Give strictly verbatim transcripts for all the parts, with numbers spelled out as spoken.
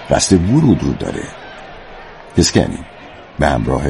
قصد ورود رو داره. کسکنی به همراه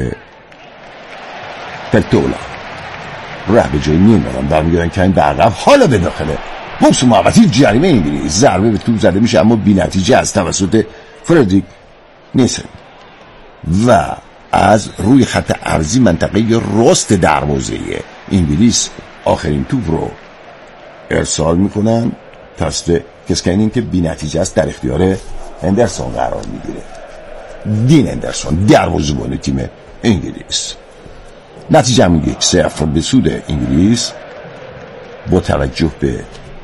پرتولا راه به جایی میمارن برمیگردن که این به عقب. حالا به داخله بوکس محوطی جریمه انگلیس ضربه به توپ زده میشه اما بی نتیجه از توسط فردریک نیسن و از روی خط ارضی منطقه راست دروازه انگلیس آخرین توپ رو ارسال میکنن. توسط کسکنین که بی نتیجه است در اختیار اندرسون قرار میگیره. دین اندرسون دروازه‌بان تیم انگلیس. نتیجه میگه سه صفر به سود انگلیس با توجه به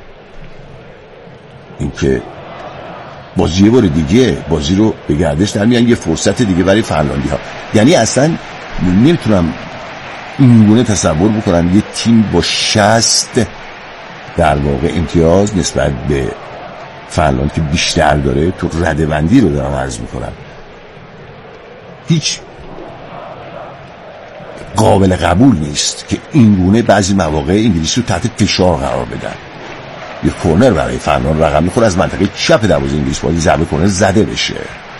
اینکه بازی یه بار دیگه بازی رو به گردش در میان، یه فرصت دیگه برای فنلاندی ها. یعنی اصلا نمیتونم اینگونه تصور بکنم یه تیم با شصت در واقع امتیاز نسبت به فنلاند که بیشتر داره تو رده بندی رو دارم عرض میکنم، هیچ قابل قبول نیست که اینگونه بعضی مواقع انگلیس رو تحت فشار قرار بدن. یه کورنر برای فنلاند رقم میخوره از منطقه چپ دروازه انگلیس باید ضربه کورنر زده بشه.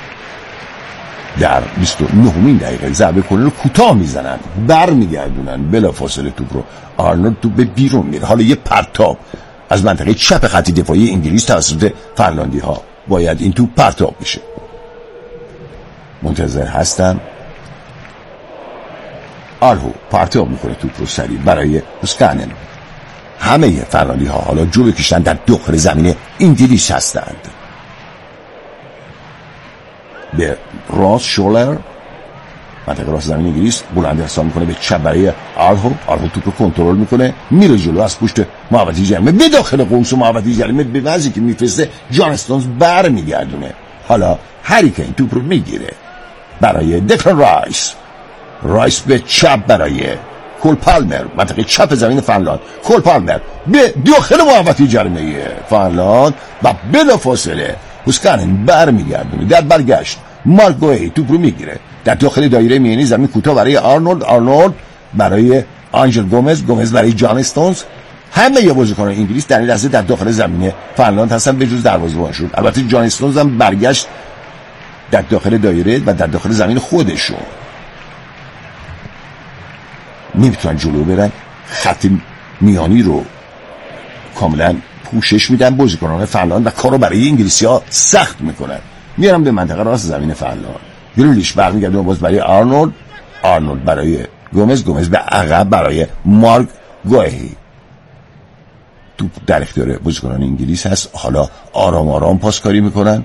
در بیست و نهمین دقیقه ضربه کورنر رو کوتاه میزنن، بر میگردونن بلا فاصله توپ رو. آرنولد توپ به بیرون میره. حالا یه پرتاب از منطقه چپ خط دفاعی انگلیس توسط فنلاندی ها باید این توپ پرتاب بشه. منتظر هستم. آلهو پرتاب میکنه توپ رو سریع برای هوسکانن. همه فنلاندی ها حالا جو بکشتن در داخل زمین انگلیس هستند. به راست شولر منطقه راست زمین انگلیس بلند ارسال میکنه به چپ برای آلهو. آلهو توپ رو کنترل میکنه میره جلو از پشت محوطه جریمه به داخل قوس محوطه جریمه به وضعی که میفرسته جان استونز بر میگردونه. حالا هری کین توپ رو میگیره برای دکلن رایس. رایس به چپ برای کول پالمر منطقه چپ زمین فنلاند. کول پالمر به داخل محوطه جریمه فنلاند و بلا فاصله هوسکانن بر میگردونه. در برگشت مارک گوهی توپ رو میگیره در داخل دایره میانی زمین کوتاه برای آرنولد. آرنولد برای آنجل گومز. گومز برای جان استونز. همه یا بازیکنان انگلیس در این لحظه در داخل زمین فنلاند هستن به جز دروازه‌بانشون. البته جان استونز هم برگشت در داخل دایره و در داخل زمین خودشون. نمیتونن جلو برن. خط میانی رو کاملا پوشش میدن بازیکنان فنلاند و کارو برای انگلیسی‌ها سخت میکنن. میارن به منطقه راست زمین فنلاند. گریلیش برمیگرده باز برای آرنولد. آرنولد برای گومز. گومز به عقب برای مارک گوهی. توپ در اختیار بازیکنان انگلیس هست. حالا آرام آرام پاسکاری میکنن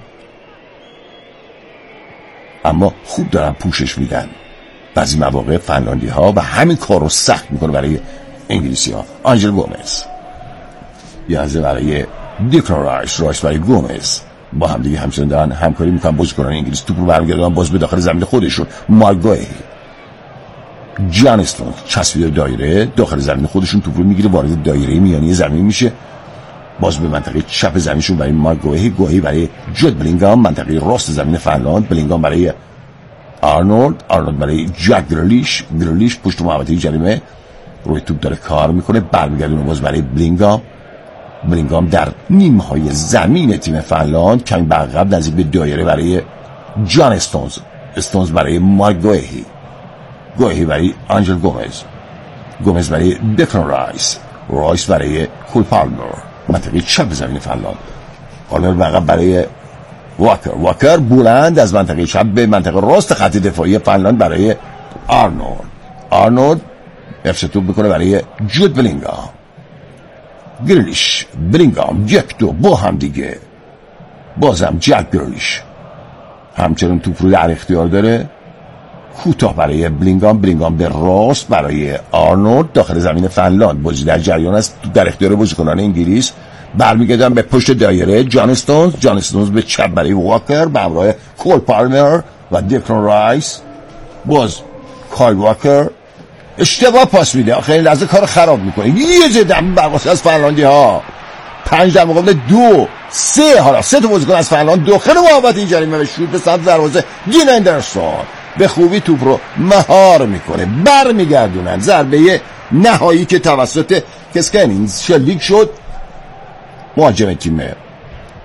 اما خوب دارن پوشش میدن. بعضی مواقع فنلاندی ها و همین کار رو سخت میکنه برای انگلیسی ها. آنجل گومز یازده برای دکلن رایس. رایس برای گومز با هم دیگه همچنان دارن همکاری میکنن بازیکنان انگلیس. توپ رو برمیگردونن باز به داخل زمین خودشون. مارگوی جان استونز چسبیده دایره داخل زمین خودشون توپ رو میگیره وارد دایره میانی زمین میشه. باز به منطقه چپ زمینشون برای مارگوی. گوهی برای جود بلینگام منطقه راست زمین فنلاند. بلینگام برای آرنولد. آرنولد برای جک گریلیش. گریلیش پشت محوطه جریمه روی توپ داره کار میکنه. برمیگردونه باز برای بلینگام. بلینگام در نیمهای زمین تیم فنلاند کمی به عقب نزدیک به دایره برای جان استونز. استونز برای مارک گوهی. گوهی برای آنجل گومز. گومز برای دکلن رایس. رایس برای کول پالمر منطقه چپ زمین فنلاند. پالمر به عقب برای واکر. واکر بلند از منطقه چپ به منطقه راست خط دفاعی فنلاند برای آرنولد. آرنولد افش توپ بکنه برای جود بلینگام. گریلیش بلینگام یک دو با هم دیگه. بازم جک گریلیش همچنان توپ رو در اختیار داره. کوتاه برای بلینگام. بلینگام به راست برای آرنولد داخل زمین فنلاند. بازی در جریان است در اختیار بازیکنان انگلیس. برمیگردن به پشت دایره جان استونز. جان استونز به چپ برای واکر به همراه کول پالمر و دکلن رایس. باز کایل واکر اشتباه پاس میده. آخرین لحظه کار خراب میکنه. یه زدم برقصه از فنلاندی ها. پنج در مقابل دو سه. حالا سه تا بازیکن از فنلاند داخل محوطه جریمه به شوت به سمت دروازه. دین اندرسون به خوبی توپ رو مهار میکنه. بر میگردونن ضربه نهایی که توسط کسکنین شلیک شد. مهاجم تیم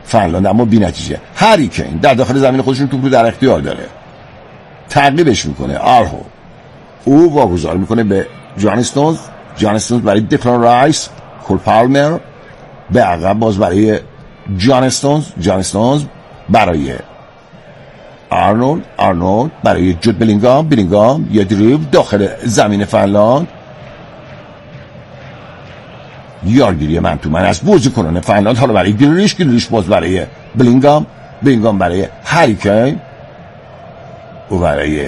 فنلاند، اما بی نتیجه. هری کین در داخل زمین خودشون توپ رو در اختیار داره، تعقیبش میکنه آرهو، او واگذار میکنه به جان استونز، جان استونز برای دکلان رایس، کول پالمر به عقب، باز برای جان استونز، جان استونز برای آرنولد، آرنولد برای جود بلینگام، بلینگام یه دریبل داخل زمین فنلاند، یارگیری من تو من از بازیکنان فنلاند. حالا برای گریلیش، گریلیش باز برای بلینگام، بلینگام برای هری کین و برای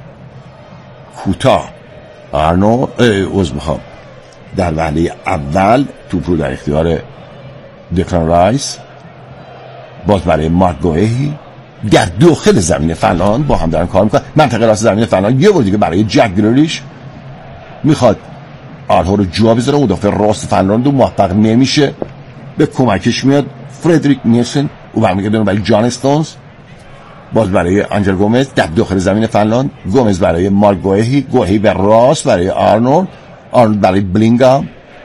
کوتا آرنولد. اوز میخوام در وهله اول توپ رو در اختیار دکلان رایس، باز برای مارک گوهی در داخل زمین فنلاند با هم دارن کار میکنن. منطقه راست زمین فنلاند یه بار دیگه برای جک گریلیش، میخواد آرهو رو جا بذاره، مدافع راست فنلاند و موفق نمیشه، به کمکش میاد فردریک نیلسن و برمیگردونه برای جان استونز، باز برای آنجل گومز در داخل زمین فنلاند، گومز برای مارک گوهی، گوهی به راست برای آرنولد، آرنولد برای بلینگام.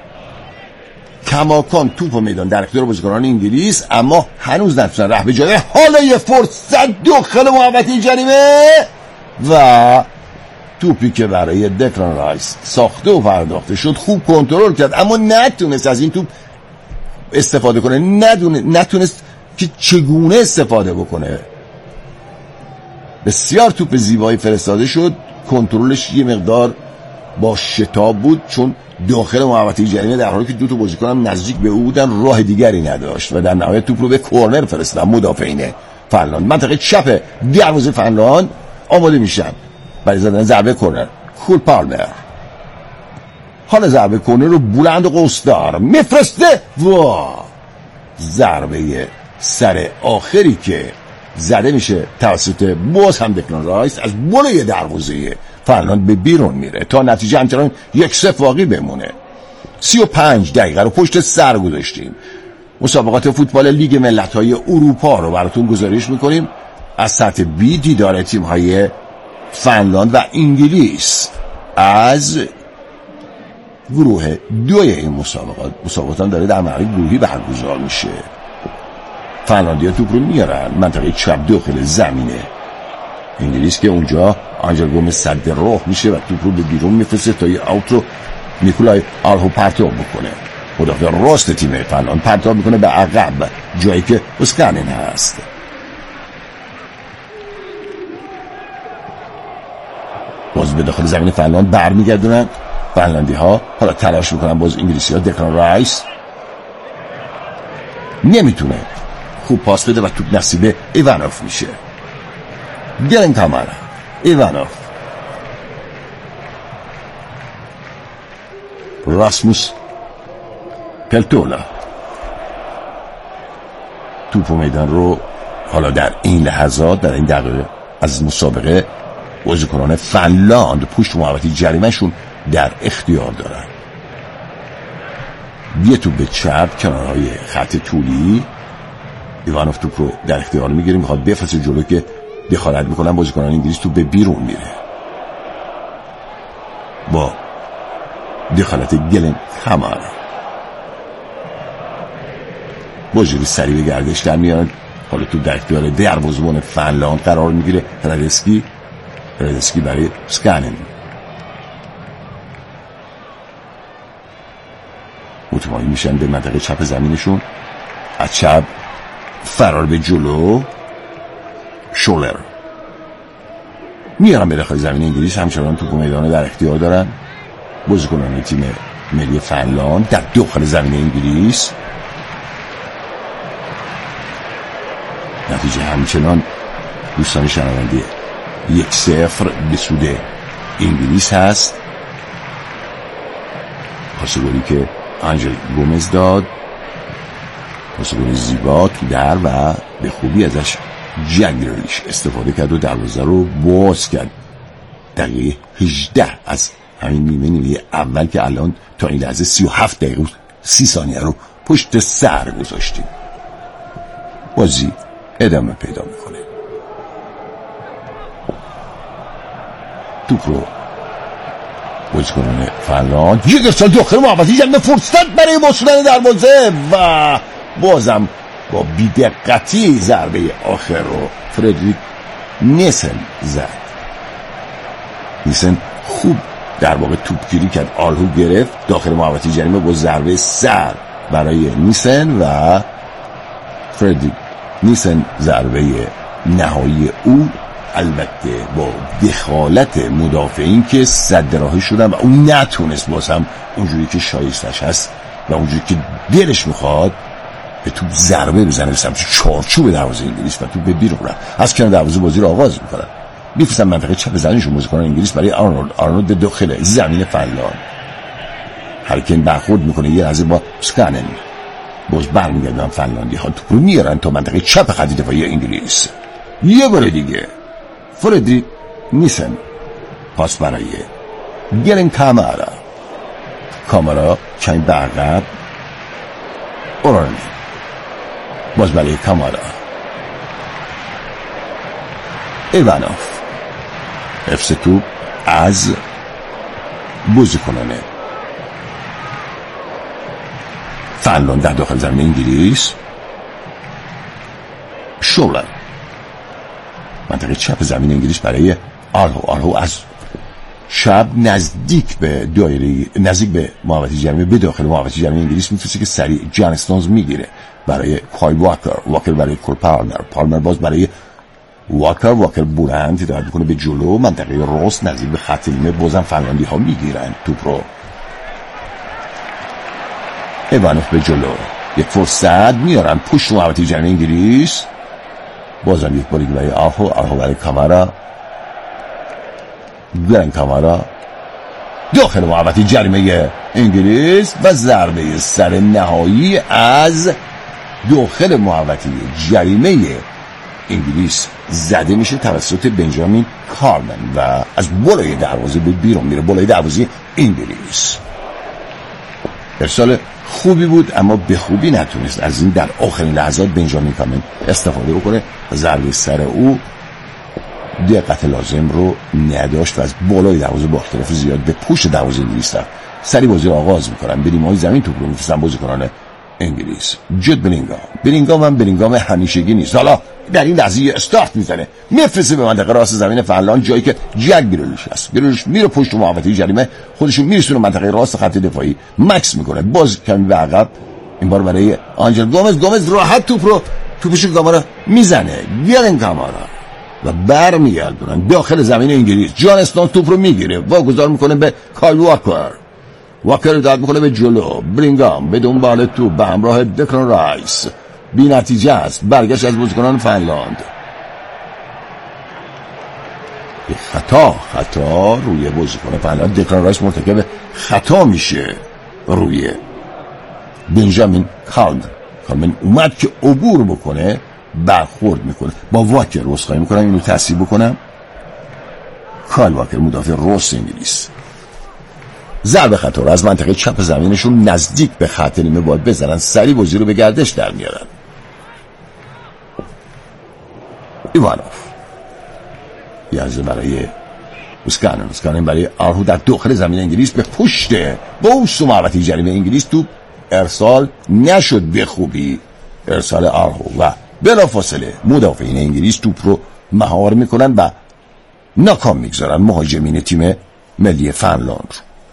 کماکان توپ و میدان در اختیار بازیکنان انگلیس، اما هنوز نتونن ره به جای. حالا یه فرصت داخل محوطه جریمه و توپی که برای دکلان رایس ساخته و پرداخته شد خوب کنترل کرد، اما نتونست از این توپ استفاده کنه، ندونه نتونست که چگونه استفاده بکنه. بسیار توپ زیبایی فرستاده شد، کنترلش یه مقدار با شتاب بود، چون داخل محوطه جریمه در حالی که دو تا بازیکن هم نزدیک به او بودن راه دیگری نداشت و در نهایت توپ رو به کورنر فرستادن مدافعین فنلاند. منطقه چپ دروازه فنلاند آماده میشن برای زدن ضربه کورنر. کول پالمر حالا ضربه کورنر رو بلند و قوسدار میفرسته و ضربه سر آخری که زده میشه توسط باز هم دکلان رایس از بالای دروازه فنلاند به بیرون میره تا نتیجه همچنان یک صفر باقی بمونه. سی و پنج دقیقه رو پشت سر گذاشتیم. مسابقات فوتبال لیگ ملت‌های اروپا رو براتون گزارش میکنیم از سطح بی، دیدار تیم‌های فنلاند و انگلیس از گروه دوی این مسابقات. مسابقات داره در مرحله گروهی برگزار میشه. فنلاندیا توپ رو میارن منطقه چپ داخل زمینه انگلیس که اونجا آنجل گومز صد راه میشه و توپ رو به بیرون میفرسته تا یه اوت رو نیکولای آرهو پرتاب بکنه. مدافع راست تیم فنلاند پرتاب میکنه به عقب جایی که اسکانن هست. باز به داخل زمین فنلاند برمیگردونن فنلاندی ها. حالا تلاش میکنن باز انگلیسی ها. دکلان رایس نمیتونه خوب پاس بده و توپ نصیب ایوانوف میشه. گلن کامانا، ایوانوف، راسموس پلتولا توپ و میدان رو حالا در این لحظات در این دقیقه از مسابقه بازیکنان فنلاند پشت محوطه جریمه‌شون در اختیار دارن. یه توپ به چپ کنارهای خط طولی، ایوانوف توپ رو در اختیار میگیره، میخواد بفرسته جلو که دخالت میکنن بازیکنان انگلیس، توپ به بیرون میره با دخالت گلن کامانا. بازی سریع به گردش در میاد. حالا توپ در اختیار دروازه‌بان فنلاند قرار میگیره. رادسکی رادسکی برای اسکانن متمایل میشن به منطقه چپ زمینشون. از چپ فرار به جلو شولر میارن به داخل زمین انگلیس. همچنان توپ و میدان در اختیار دارن بازیکنان تیم ملی فنلاند در داخل زمین انگلیس. نتیجه همچنان دوستان شنونده یک صفر به سود انگلیس هست. پاسگلی که آنجل گومز داد، پاسگلی زیبا تو در و به خوبی ازش جنگرلیش استفاده کرد و دروازه رو باز کرد. دقیقه هجده از همین نیمه نیمه اول که الان تا این لحظه سی و هفت دقیقه سی ثانیه رو پشت سر گذاشتیم. بازی ادامه پیدا میکنه. توپ رو بازیکنان فنلاند یک ارسال داخل محوطه جریمه، فرصت برای وصولن دروازه و بازم با بی‌دقتی ضربه آخر رو فردریک نیسن زد. نیسن خوب در واقع توپگیری کرد، آلهو گرفت داخل محوطه جریمه با ضربه سر برای نیسن و فردریک نیسن ضربه نهایی او، البته با دخالت مدافعین که صد راهی شدن و اون نتونست باز هم اونجوری که شایستش هست و اونجوری که دلش میخواد به توپ ضربه بزنه به سمت چارچوب دروازه انگلیس و توپ به بیرون رفت. از کنار دروازه بازی رو آغاز میکنن، میفرستن منطقه چپ زمینشون بازیکنان انگلیس برای آرنولد. آرنولد به داخل زمین فنلاند هریکین برخورد میکنه یه لحظه با سکانن، باز برمیگردن فنلاندی ها توپ رو میارن تا منطقه چپ خط دفاعی انگلیس. یه بار دیگه فردریک نیسن پاس برای گرن کامارا، کامارا کمی برقب، اورانی باز برای کامارا، ایوانوف حفظ توپ از بازیکنان فنلاند در داخل زمین انگلیس. شولر منطقه چپ زمین انگلیس برای آرهو. آرهو از چپ نزدیک به دایره، نزدیک به محوطه جریمه به داخل محوطه جریمه انگلیس میفرسته که سریع جان استونز میگیره برای کای واکر. واکر برای کول پالمر. پالمر باز برای واکر. واکر بلند هدایت میکنه به جلو منطقه راست نزدیک به خط نیمه. بازم فنلاندی ها میگیرن توپ رو. ایوانوف به جلو، یک فرصت میارن پشت محوطه جریمه انگلیس. بازم یک باریک برای آرهو. آرهو برای کامارا، گرن کامارا داخل محوطه جریمه انگلیس و ضربه سر نهایی از داخل محوطه جریمه انگلیس زده میشه توسط بنجامین کارمن و از بالای دروازه به بیرون میره، بالای دروازه انگلیس. ارسال خوبی بود اما به خوبی نتونست از این در آخرین لحظات بنجامین کارمن استفاده بکنه. ضربه سر او دقت لازم رو نداشت و از بالای دروازه با اختلاف زیاد به پشت دروازه انگلیس رفت. سری بازی رو آغاز میکنن، به نیمه‌های زمین توپ رو میفرستن بازیکنان انگلیس. جود بلینگام. بلینگام هم بلینگام همیشگی نیست. حالا در این لحظه یه استارت میزنه، میفرسته به منطقه راست زمین فنلاند جایی که جک گریلیش هست. گریلیش میره پشت محوطه جریمه، خودشون میرسونه منطقه راست خط دفاعی، مکس میکنه، باز کمی به عقب، این بار برای آنجل گومز. گومز راحت توپ رو توپش کامارا میزنه، گرن کامارا و برمیگردونن داخل زمین انگلیس. جان استونز توپ رو میگیره، واگذار میکنه به کایل واکر. واکر داد میکنه به جلو. بلینگام به دنبال توپ به همراه دکلان رایس، بی نتیجه است. برگشت از بازیکنان فنلاند. خطا خطا روی بازیکن فنلاند. دکلان رایس مرتکب خطا میشه روی بنجامین کارمن. کارمن اومد که عبور بکنه، برخورد میکنه با واکر. رسخایی میکنم اینو تصحیح بکنم. کایل واکر مدافع راست انگلیس ضربه خطا رو از منطقه چپ زمینشون نزدیک به خط نیمه باید بزنن، سری بازی رو به گردش در میارن. ایوانوف یازه برای اسکانن. اسکانن برای آرهو در داخل زمین انگلیس به پشت با اون محوطه جریمه انگلیس توپ ارسال نشد به خوبی. ارسال آرهو و بلافاصله مدافعین انگلیس توپ رو مهار میکنن و ناکام میگذارن مهاجمین تیم ملی فنلاند.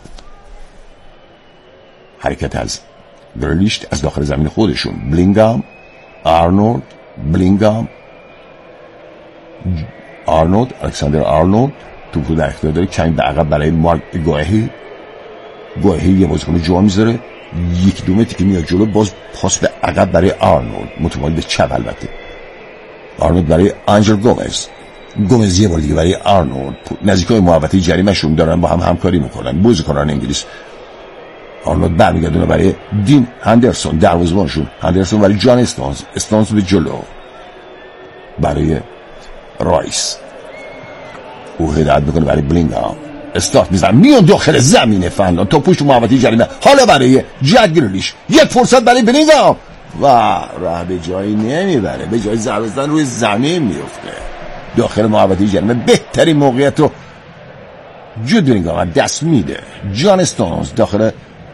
حرکت از گریلیش از داخل زمین خودشون. بلینگام، آرنولد، بلینگام، آرنولد، الکساندر آرنولد توپ رو در اختیار داره، کمی به عقب برای مارک گوهی. گوهی یه بازیکن جا میذاره، یک دو متری که میاد جلو، باز پاس به عقب برای آرنولد متمایل به چپ. البته آرنولد برای آنجل گومز. گومز یه بار دیگه برای آرنولد. نزدیکای محوطه جریمه شون دارن با هم همکاری میکنن بازیکنان انگلیس. آرنولد برمیگردونه برای دین هندرسون دروازه‌بانشون. هندرسون برای جان استونز. استونز به جلو برای رایس. او هدایت میکنه برای بلینگام. استارت میزنه، میان داخل زمین فنلاند تا پشت محوطه جریمه. حالا برای جک گریلیش یک فرصت برای بلینگام و راه به جایی نمیبره، به جای ضربه زدن روی زمین میفته داخل محوطه جریمه. بهترین موقعیت رو جود بلینگام دست میده. جان استونز داخل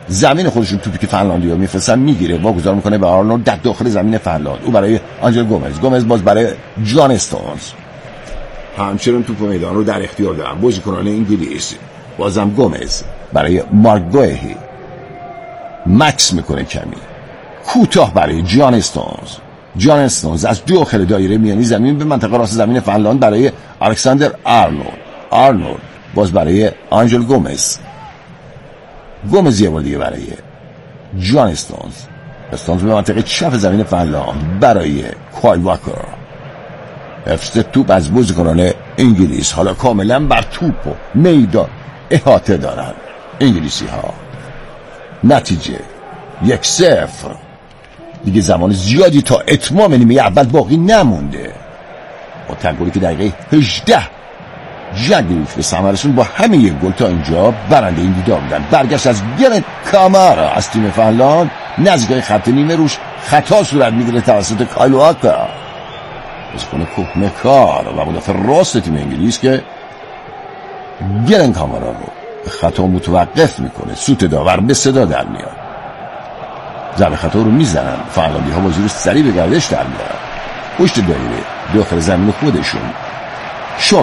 زمین خودشون توپی که فنلاندیا میفرستن میگیره، واگذار میکنه به آرنولد در داخل زمین فنلاند. او برای آنجل گومز، گومز باز برای جان استونز. همچنین توپ میدان رو در اختیار دارن بازیکنان انگلیس. بازم گومز برای مارک گوهی، مکس میکنه کمی کوتاه برای جان استونز. جان استونز از داخل دایره میانی زمین به منطقه راست زمین فنلاند برای الکساندر آرنولد. آرنولد باز برای آنجل گومز. گومز یه بار دیگه برای جان استونز. استونز به منطقه چپ زمین فنلاند برای کایل واکر. حفظ توپ از بازیکنان انگلیس. حالا کاملا بر توپ و میدان احاطه دارن انگلیسی ها. نتیجه یک صفر. دیگه زمان زیادی تا اتمام نیمه اول باقی نمونده. با تگلی که دقیقه هجده جگریف به ثمر رسوند، با همه یک گل تا اینجا برنده این دیدار بودن. برگشت از گرن کامارا از تیم فنلاند نزدیک خط نیمه روش خطا صورت میگیره توسط کایل واکر، بازیکن کهنه کار و مدافع راست تیم انگلیس که گرن کامارا رو خطا متوقف میکنه. سوت داور به صدا در میاد. ضربه خطا رو میزنن. فنلاندی ها بازی رو سریع به گردش در میارن. پشت دایره داخل زمین خودشون. شولر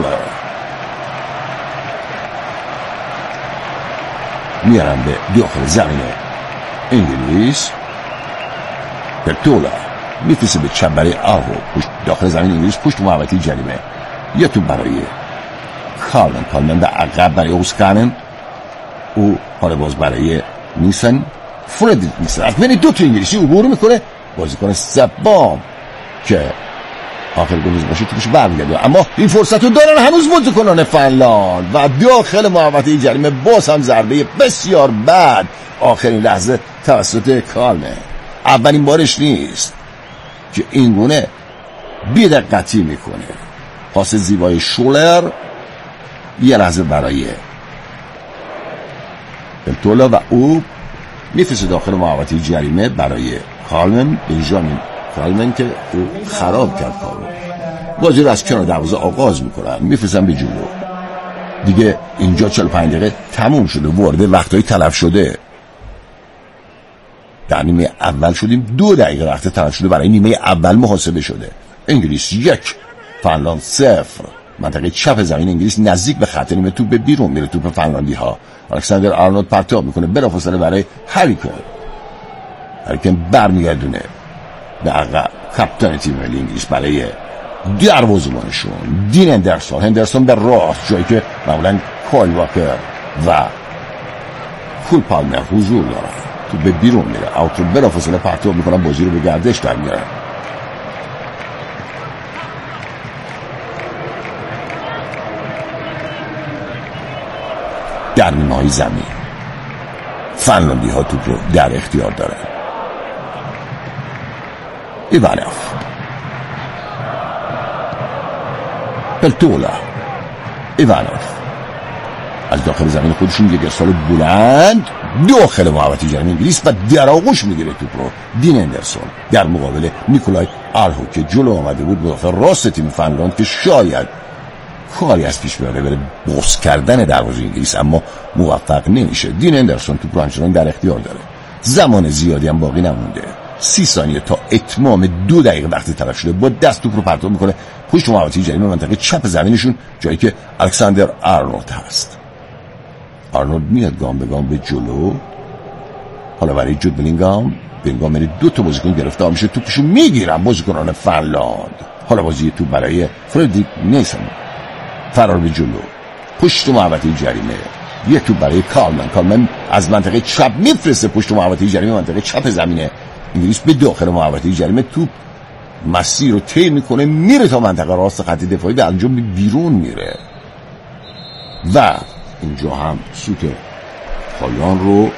میارن به داخل زمین انگلیس. پرتولا میفرسته به چپ برای آهو پشت داخل زمین انگلیس پشت محوطه جریمه. یه تو برای کارلن. کارلن به عقب برای اوسکانن. او حالا باز برای نیسن. فردریک نیسن از بین دو تا انگلیسی عبور میکنه. بازیکن سبام که آخر گلیز باشه توپش برمیگرده، اما این فرصت رو دارن هنوز بازیکنان فنلاند و داخل محوطه جریمه باز هم ضربه بسیار بد آخرین لحظه توسط کالمه. اولین بارش نیست که این گونه بی‌دقتی میکنه. پاس زیبای شولر یه لحظه برای پلتولا و او میفرسته داخل محوطه جریمه برای کالمن. بنجامین کالمن که او خراب کرد کارو. بازی رو از کنار دروازه آغاز میکنن، میفرستن به جلو. دیگه اینجا چهل و پنج دقیقه تموم شده، وارد وقتای تلف شده. در نیمه اول شدیم، دو دقیقه وقت تلف شده برای نیمه اول محاسبه شده. انگلیس یک، فنلاند صفر. منطقه چپ زمین انگلیس نزدیک به خط نیمه توپ به بیرون میره. توپ فنلاندی ها. الکساندر آرنولد پرتاب میکنه بلافاصله برای هریکن. هریکن برمیگردونه به عقب. کاپیتان تیم ملی انگلیس برای دروازه‌بانشون دین هندرسون. هندرسون به راست، جایی که معمولا کایل واکر و کول پالمر حضور دارن. تو به بیرون میره. اوت رو بلافاصله پرتاب میکنن، بازی رو به گردش در میارن. در نیمه‌های زمین فنلاندی ها توپ رو در اختیار دارن. ایوانوف، پلتولا، ایوانوف از داخل زمین خودشون یک ارسال بلند داخل محوطه جریمه انگلیس و در آغوش میگیره توپ رو دین هندرسون در مقابل نیکولای آرهو که جلو آمده بود، مدافع راست تیم فنلاند که شاید کاری از پیش بره بره بوس کردن دروازه انگلیس، اما موفق نمیشه. دین هندرسون توپ رو همچنان در اختیار داره. زمان زیادی هم باقی نمونده. سی ثانیه تا اتمام دو دقیقه وقتی تلف شده. با دست توپ رو پرتاب میکنه پشت محوطه جریمه منطقه چپ زمینشون، جایی که الکساندر آرنولد هست. آرنولد میاد گام به گام به جلو. حالا برای جود بلینگام. بلینگام میره دو تا بازیکن گرفتار میشه، توپشو میگیرن بازیکنان فنلاند. حالا بازی توپ برای فردریک نیسن. فرار به جلو پشت محوطه جریمه. یه توپ برای کالمن. کالمن از منطقه چپ میفرسته پشت محوطه جریمه منطقه چپ زمینه انگلیس به داخل محوطه جریمه. توپ مسیر رو طی میکنه میره تا منطقه راست خط دفاعی و اونجا بیرون میره و اینجا هم سوت پایان رو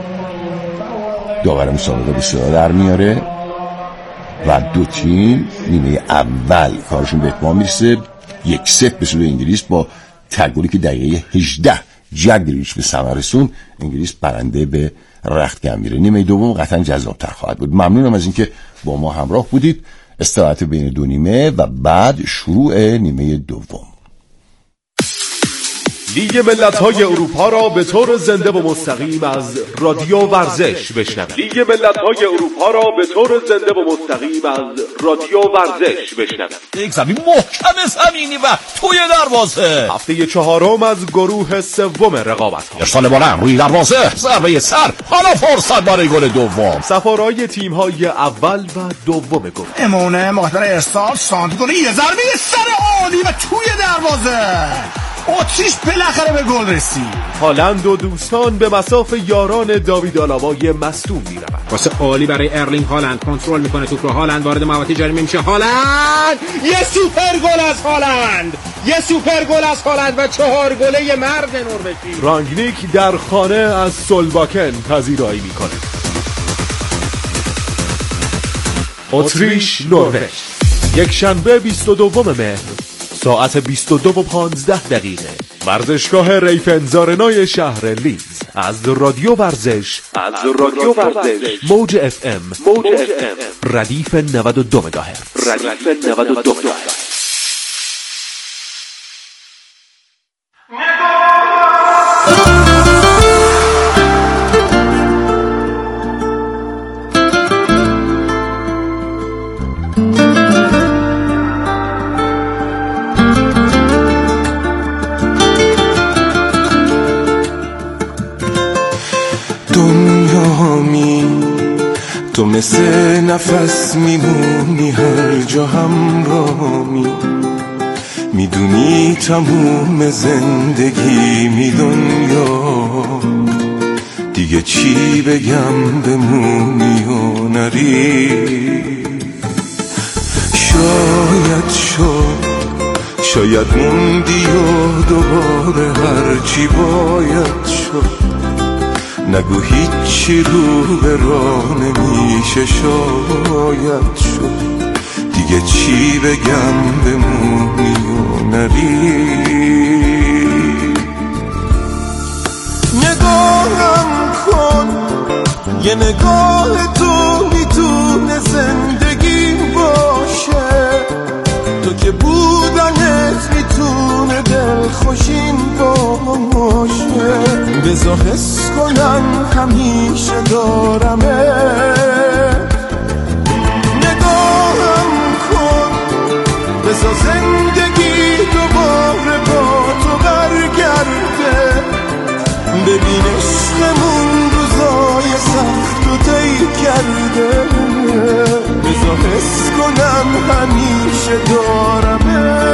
داور مسابقه به صدا در میاره و دو تیم نیمه اول کارشون به اتمام میرسه. یک ست به سوی انگلیس با تگلی که دقیقه هجده جگریش به ثمر رسون. انگلیس برنده به رختکن میره. نیمه دوم قطعا جذاب‌تر خواهد بود. ممنونم از اینکه با ما همراه بودید. استراحت بین دو نیمه و بعد شروع نیمه دوم. لیگ ملت‌های اروپا را به طور زنده و مستقیم از رادیو ورزش بشنوید. لیگ ملت‌های اروپا را به طور زنده و مستقیم از رادیو ورزش بشنوید. یک زمین محکم زمینی و توی دروازه. هفته چهارم از گروه سوم رقابت‌ها. ارسال بالام روی دروازه، ضربه سر، حالا فرصت برای گل دوم. سفارای تیم‌های اول و دوم گروه. امونه مقدار ارسال سانتی کنه، یه ضربه سر عالی و توی دروازه. اتریش بالاخره به گل رسید. هالند و دوستان به مصاف یاران داوید آلابای مصدوم می‌روند. واسه عالی برای ارلینگ هالند، کنترل میکنه توپ رو. هالند وارد محوطه جریمه میشه. هالند یه سوپر گل از هالند، یه سوپر گل از هالند و چهار گله مرد نروژی. رانگنیک در خانه از سولباکن پذیرایی میکنه. اتریش نروژ، یک شنبه بیست و دوم مهر ساعت بیست و دو و پانزده دقیقه، ورزشگاه ریفنزارنای شهر لیز. از رادیو ورزش، از رادیو ورزش موج اف ام، موج اف ام ردیف نود و دو مگاهرتز، ردیف نود و دو مگاهرتز. تو مثل نفس میمونی هر جا همراهمی، میدونی تموم زندگی می دنیا، دیگه چی بگم بمونی و نری. شاید شد شاید موندی و دوباره هرچی باید شد، نگو هیچی رو به راه نمیشه. شاید شد دیگه چی بگم بمونی و نری. نگاهم کن، یه نگاه تو میتونه زندگی باشه، تو که بودنت میتونه دلخوشین باشه. بذار حس کنم همیشه دارمه. نگاهم کن، بذار زندگی دوباره با تو برگرده. ببین عشقمون روزای سخت و طی کرده. بذار حس کنم همیشه دارمه.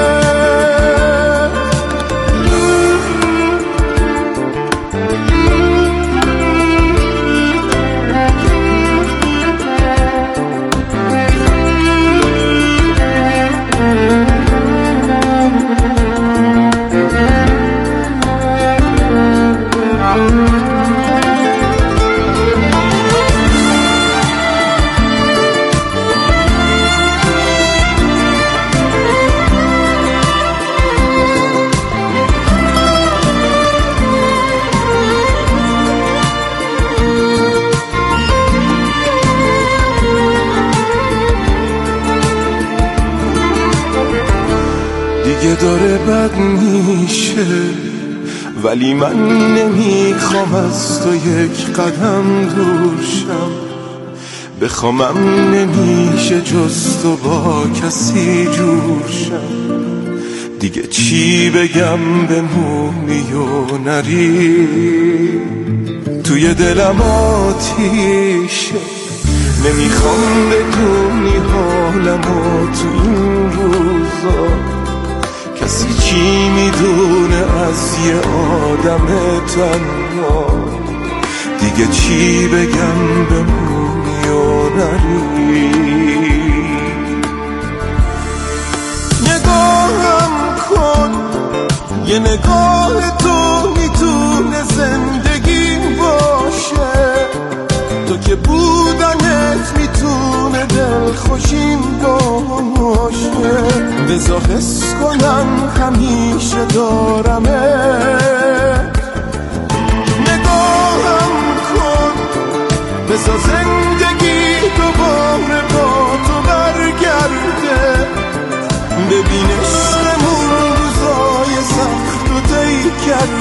داره بد میشه، ولی من نمیخوام از تو یک قدم دور شم. بخوامم نمیشه جز تو با کسی جور شم. دیگه چی بگم بمونی و نری. توی دلم آتیشه، نمیخوام بدونی حالمو تو این روزا. کسی چی میدونه از یه آدم تنها. دیگه چی بگم بمونی و نری. نگاهم کن، یه نگاه تو میتونه زندگی باشه، تو که بودنت میتونه دلخوشیم باشه. بذار حس کنم همیشه دارمه. نگاهم کن، بذار زندگی دوباره با تو برگرده. ببین عشقمون روزای سخت و طی کرده.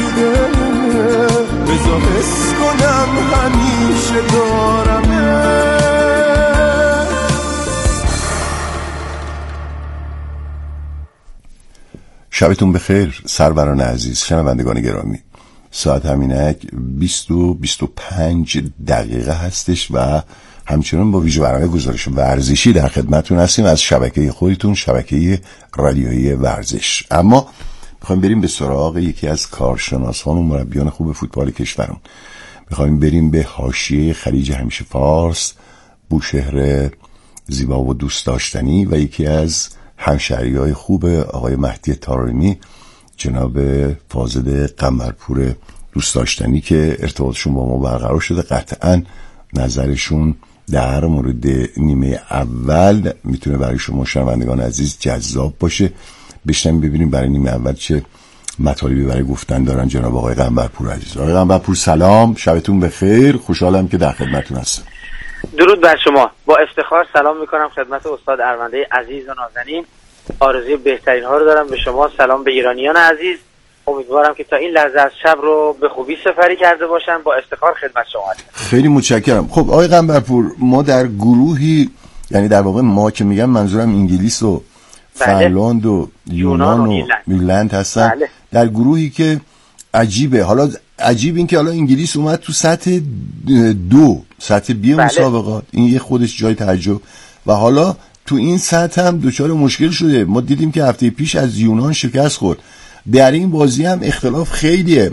شبتون بخیر سروران عزیز، شنوندگان گرامی. ساعت همینک بیست و بیست و پنج دقیقه هستش و همچنان با ویژه برنامه گزارش ورزشی در خدمتتون هستیم از شبکه خودتون، شبکه رادیویی ورزش. اما میخوایم بریم به سراغ یکی از کارشناسان و مربیان خوب فوتبال کشورمون. میخوایم بریم به حاشیه خلیج همیشه فارس، بوشهر زیبا و دوست داشتنی و یکی از همشهری‌های خوب آقای مهدی طارمی، جناب فاضل قنبرپور دوست داشتنی که ارتباطشون با ما برقرار شده. قطعاً نظرشون در مورد نیمه اول میتونه برای شما شنوندگان عزیز جذاب باشه. بشنویم ببینیم برای نیمه اول چه مطالبی برای گفتن دارن جناب آقای قنبرپور عزیز. آقای قنبرپور سلام، شبتون بخیر، خوشحالم که در خدمتتون هستم. درود بر شما. با افتخار سلام میکنم خدمت استاد ارونده عزیز و نازنین. آرزوی بهترین ها رو دارم به شما، سلام به ایرانیان عزیز. امیدوارم که تا این لحظه از شب رو به خوبی سپری کرده باشن. با افتخار خدمت شما هستم. خیلی متشکرم. خب آقای قنبرپور، ما در گروهی، یعنی در واقع ما که میگم منظورم انگلیس و فنلاند و یونان و ایرلند هستن. بله. در گروهی که عجیبه، حالا عجیب این که حالا انگلیس اومد تو سطح دو، سطح بی بله. مسابقات، این یه خودش جای تعجب. و حالا تو این سطح هم دچار مشکل شده. ما دیدیم که هفته پیش از یونان شکست خورد. در این بازی هم اختلاف خیلیه.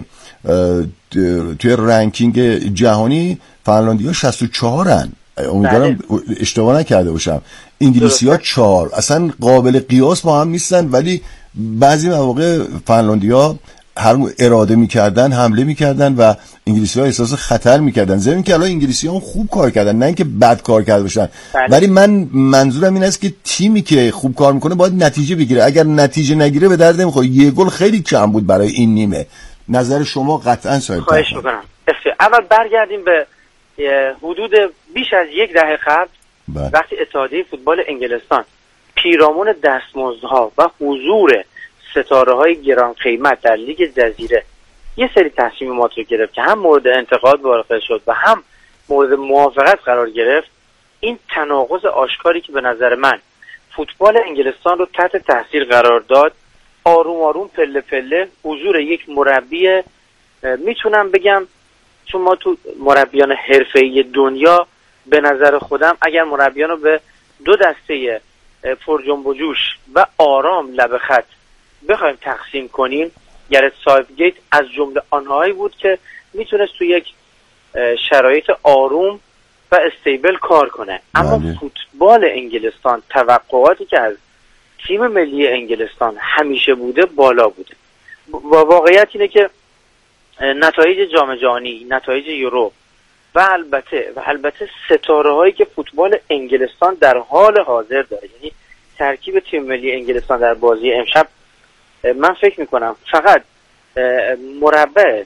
توی رنکینگ جهانی فنلاندی‌ها شصت و چهار هن. امیدوارم بله. اشتباه نکرده باشم. انگلیسی‌ها چهار. اصلا قابل قیاس با هم نیستن، ولی بعضی مواقع فنلاندی‌ها هر اراده میکردن حمله میکردن و انگلیسی‌ها احساس خطر میکردن. ضمن که الان انگلیسی‌ها خوب کار کردن، نه اینکه بد کار کرده باشن. بله. ولی من منظورم این است که تیمی که خوب کار میکنه باید نتیجه بگیره. اگر نتیجه نگیره به درد نمیخوره. یه گل خیلی کم بود برای این نیمه. نظر شما قطعا صاحب. خواهش میکنم. اول برگردیم به حدود بیش از یک دهه قبل. بله. وقتی اتحادیه فوتبال انگلستان پیرامون دستمزدها و حضور ستاره های گران قیمت در لیگ جزیره یه سری تصمیمات رو گرفت که هم مورد انتقاد واقع شد و هم مورد موافقت قرار گرفت، این تناقض آشکاری که به نظر من فوتبال انگلستان رو تحت تاثیر قرار داد، آروم آروم پله پله حضور یک مربی، میتونم بگم چون ما تو مربیان حرفه‌ای دنیا به نظر خودم اگر مربیان رو به دو دسته پر جنب و جوش و آرام لب خط بخوایم تقسیم کنیم، گرت ساوتگیت از جمله آنهایی بود که میتونست تو یک شرایط آروم و استیبل کار کنه. اما بله. فوتبال انگلستان توقعاتی که از تیم ملی انگلستان همیشه بوده بالا بوده. و واقعیت اینه که نتایج جام جهانی، نتایج یورو و البته و البته ستاره هایی که فوتبال انگلستان در حال حاضر داره، یعنی ترکیب تیم ملی انگلستان در بازی امشب، من فکر میکنم فقط مربع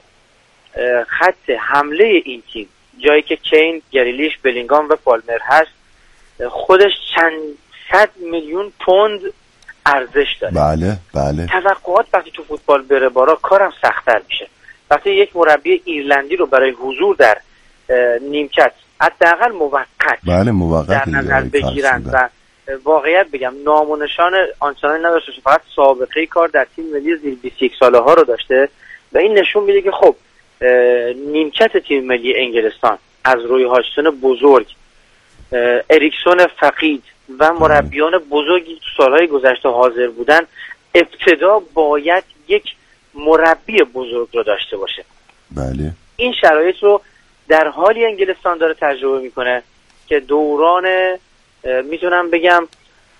خط حمله این تیم، جایی که کین، گریلیش، بلینگام و پالمر هست، خودش چند صد میلیون پوند ارزش داره. بله بله. توقعات وقتی تو فوتبال بره بالا کارم سخت‌تر میشه. وقتی یک مربی ایرلندی رو برای حضور در نیمکت حداقل موقت بله موقت در نظر بگیرن و واقعیت بگم نام و نشان آنچنانی نداشته، فقط سابقه کار در تیم ملی زیر بیست و یک ساله ها رو داشته و این نشون میده که خب نیمکت تیم ملی انگلستان از روی هاجسون بزرگ، اریکسون فقید و مربیان بزرگی تو سالهای گذشته حاضر بودن، ابتدا باید یک مربی بزرگ رو داشته باشه. بله. این شرایط رو در حالی انگلستان داره تجربه میکنه که دوران میتونم بگم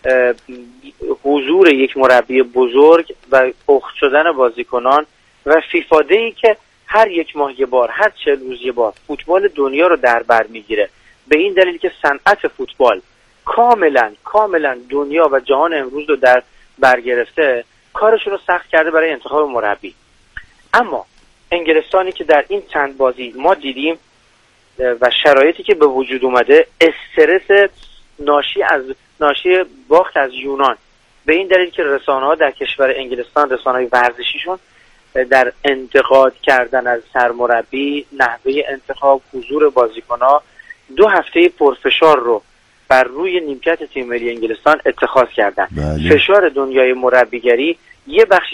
حضور یک مربی بزرگ و پخت شدن بازیکنان و فیفا دی که هر یک ماه یه بار، هر چهل روز یه بار فوتبال دنیا رو در بر میگیره، به این دلیل که صنعت فوتبال کاملا کاملا دنیا و جهان امروز رو در بر گرفته، کارشون رو سخت کرده برای انتخاب مربی. اما انگلستانی که در این چند بازی ما دیدیم و شرایطی که به وجود اومده، استرس ناشی از ناشی باخت از یونان به این دلیل که رسانه‌ها در کشور انگلستان، رسانه‌های ورزشیشون در انتقاد کردن از سرمربی، نحوه انتخاب، حضور بازیکن‌ها، دو هفته پرفشار رو بر روی نیمکت تیم ملی انگلستان اتخاذ کردن. بله. فشار دنیای مربیگری یه بخشی